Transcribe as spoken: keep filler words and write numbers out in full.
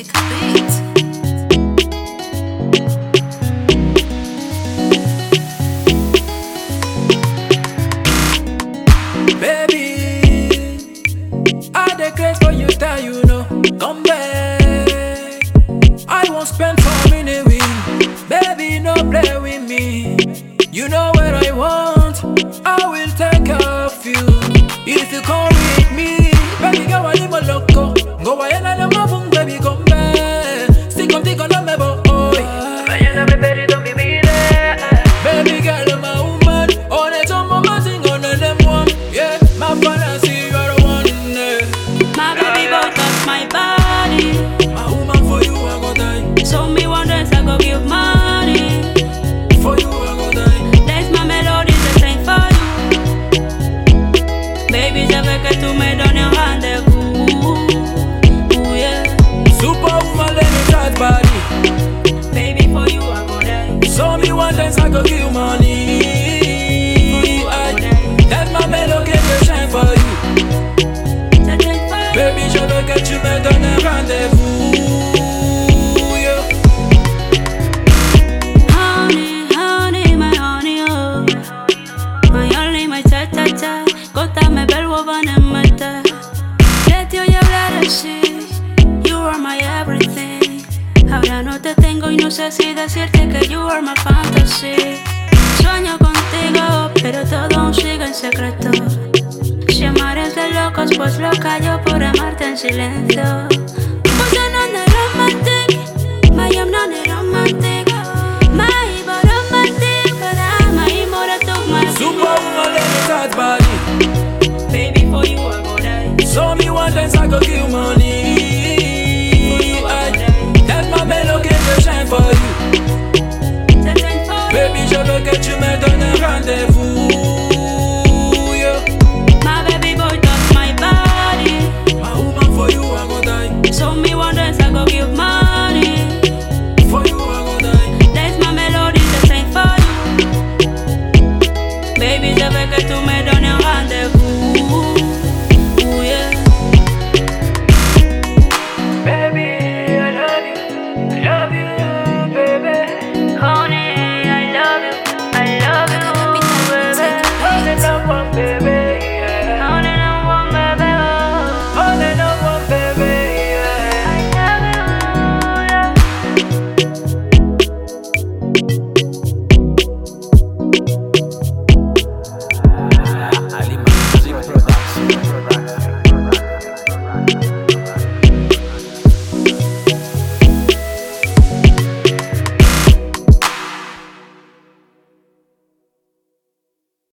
Sick beat. Baby, I declare for you that you know. Come back, I won't spend time in a win. Baby, no play with me. You know what I want, I will take care of you. If you come with me, baby, go a little loco. Go a yana na mabung, baby, come back. Stick contigo no me voy. Mañana me perito mi vida. Baby girl, I'm a woman. On it on my sing on them one. Yeah, my fantasy, you're the one. Yeah. My baby boy touch my body. My woman, for you I go die. So me one dance I go give money. For you I go die. Dance my melody, the same for you. Baby, je veux que tu me donnes un rendez-vous. Ooh, yeah. Superwoman, let me touch body. Baby, for you I go die. So me one dance I go give money. I, that my melody can shine for you. The same for you. Baby, je veux que tu me donnes un rendez-vous. Yeah. Honey, honey, my honey, oh. My only, my cha-cha-cha. Contame verbo van a matar. De ti oye hablar así. You are my everything. Ahora no te tengo y no sé si decirte que you are my fantasy. Sueño contigo, pero todo aún sigue en secreto. Si amar es de locos, pues loca yo por amarte en silencio. Pues yo no soy romantic, my am not romantic. My but romantic, but I'm my more to my Superwoman, let me touch body. Baby, for you I go die. So me one dance I go give money. I, that my melody can shine for you. The same for you. Baby, je veux que tu me donnes un rendez-vous. Yeah. My baby boy touch my body. My woman, for you I go die. So me one dance I go give money. For you I go die. Dance my melody, the same for you. Baby,